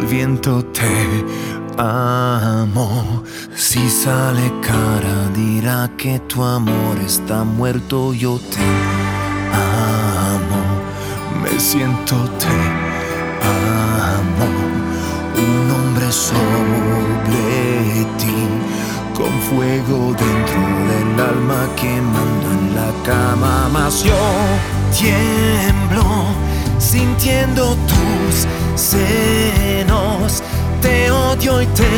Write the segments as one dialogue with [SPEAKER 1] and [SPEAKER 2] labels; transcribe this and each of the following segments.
[SPEAKER 1] viento te amo. Si sale cara dirá que tu amor está muerto. Yo te amo, me siento te amo. Un hombre sobre ti, con fuego dentro del alma, quemando en la cama. Mas yo tiemblo sintiendo tus senos. Te odio y te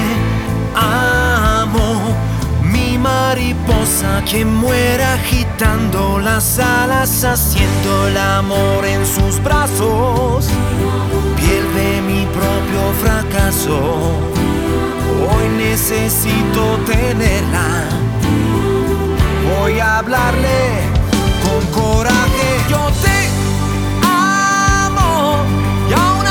[SPEAKER 1] amo, mi mariposa que muere agitando las alas, haciendo el amor en sus brazos. Piel de mi propio fracaso, hoy necesito tenerla. Voy a hablarle con coraje. Yo te amo y aún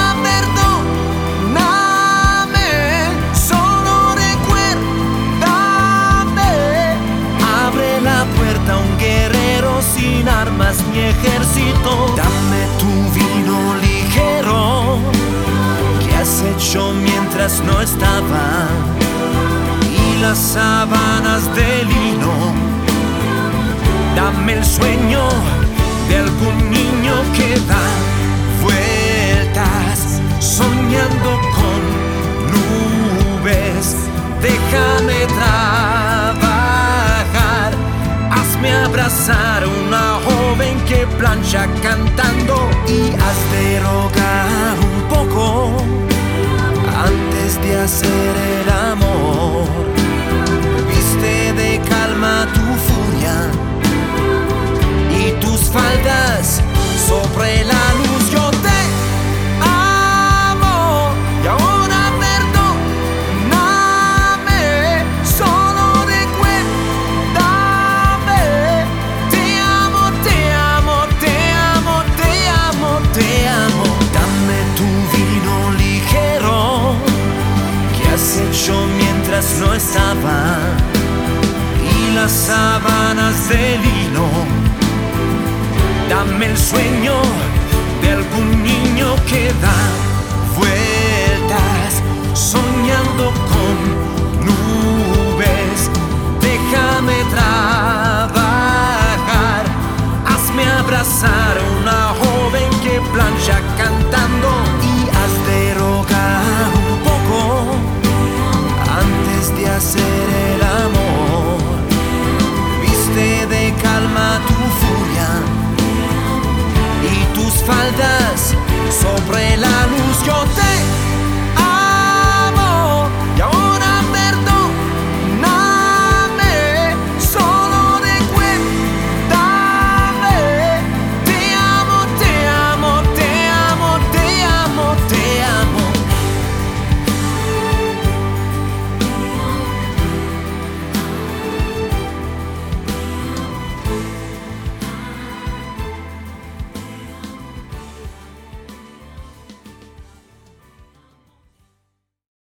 [SPEAKER 1] perdóname. Solo recuérdame. Abre la puerta a un guerrero sin armas ni ejército. Dame tu vino ligero que has hecho mientras no estaba, y las sábanas de lino. Dame el sueño de algún niño que da vueltas soñando con nubes. Déjame trabajar, hazme abrazar a una joven que plancha cantando, y haz de rogar un poco antes de hacer el amor. Viste de calma tu furia y tus faldas sobre la luz. Yo te amo y ahora perdóname. Solo recuérdame. Te amo, te amo, te amo, te amo, te amo. Dame tu vino ligero que has hecho mientras no estaba, y las sábanas de lino. Dame el sueño de algún niño que da vueltas soñando con nubes. Déjame trabajar, hazme abrazar a una joven que plancha cantando, y haz de rogar un poco antes de hacer